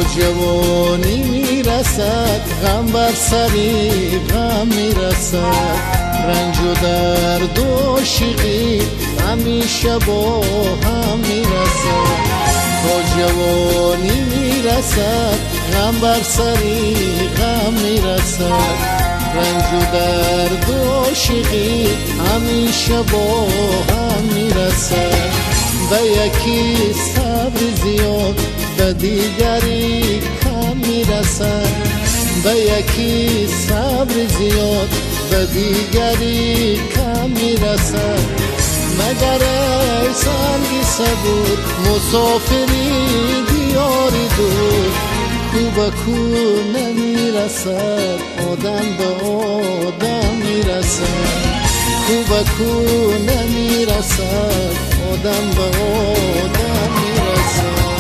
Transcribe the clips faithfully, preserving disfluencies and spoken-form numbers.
جوانی میرسد غم بر سری غم میرسد، رنج و درد و عاشقی همیشه با هم میرسد. تا جوانی میرسد غم بر سری غم میرسد، رنج و درد و عاشقی همیشه با هم میرسد. به یکی صبر زیاد به دیگری کم میرسد، به یکی صبر زیاد به دیگری کم میرسد. مگر ای سنگی صبور مسافری دیاری دور، کو به کو نمیرسد آدم به آدم میرسد، کو به کو نمیرسد آدم به آدم میرسد.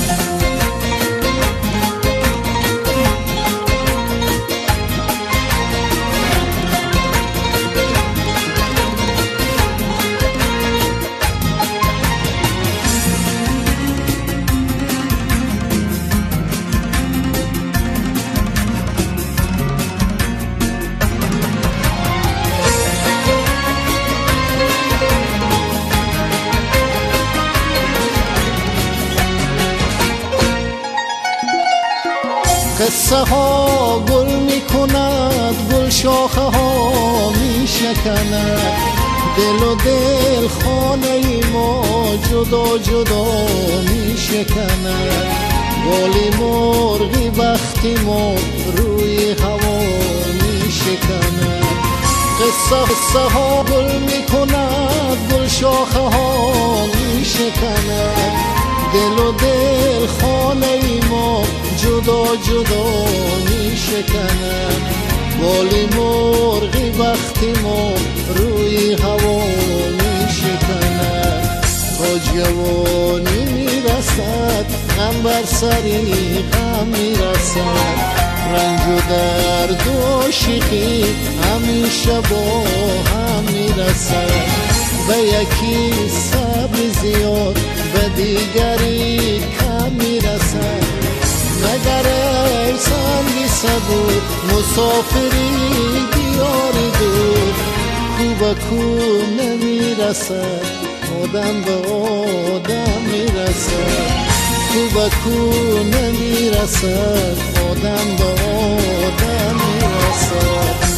قصه ها گل می کند، گل شاخه ها می شکند، دل و دل خانه ما جدا جدا می شکند. بالی مرغی بختی ما روی هوا می شکند. قصه قصه ها گل می کند، گل شاخه ها می شکند، دل و دل خانه ما جدا جدا می شکند. بالی مرغی وقتی ما روی هوا می شکند. تا جوانی می رسد غم بر سری غم می رسد، رنج و درد و عاشقی همیشه با هم می رسد. به یکی صبر زیاد به دیگری کم می رسد. مگر ای سنگی صبور مسافری دیاری دور، کو به کو نمیرسد آدم به آدم میرسد، کو به کو نمیرسد آدم به آدم میرسد.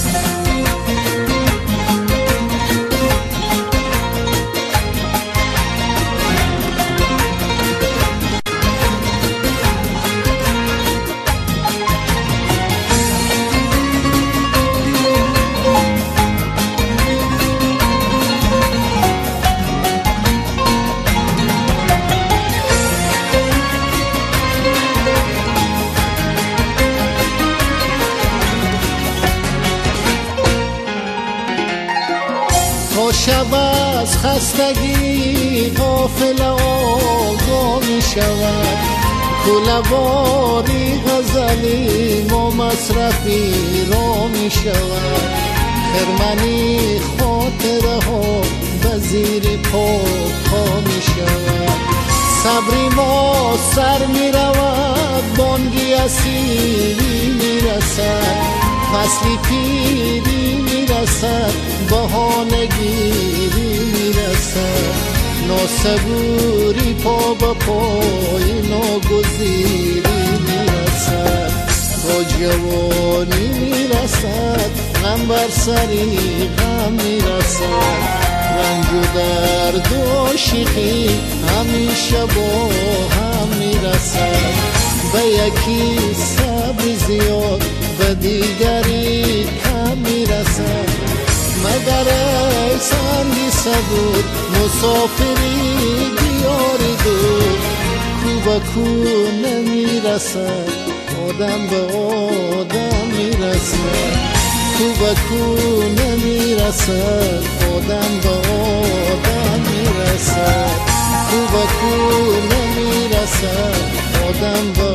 تا شب از خستگی غافل آگاه می شود، کله‌واری غزلی ما مصرفی را می شود. خرمنی خاطره ها به زیر پا پا می شود. صبری ما سر می رود، بانگی اسیری می رسد، فصلی پیری می رسد، بهانه گیری می رسد. ناصبوری پا به پای ناگزیری می رسد. تا جوانی می رسد غم بر سری غم می رسد، رنج و درد و عاشقی همیشه با هم می رسد. به یکی صبر زیاد به دیگری کم می رسد. مگر ای سنگی صبور مسافری دیاری دور، کو به کو نمی رسد آدم به آدم می رسد، کو به کو نمی رسد آدم به آدم می رسد، کو به کو نمی رسد آدم به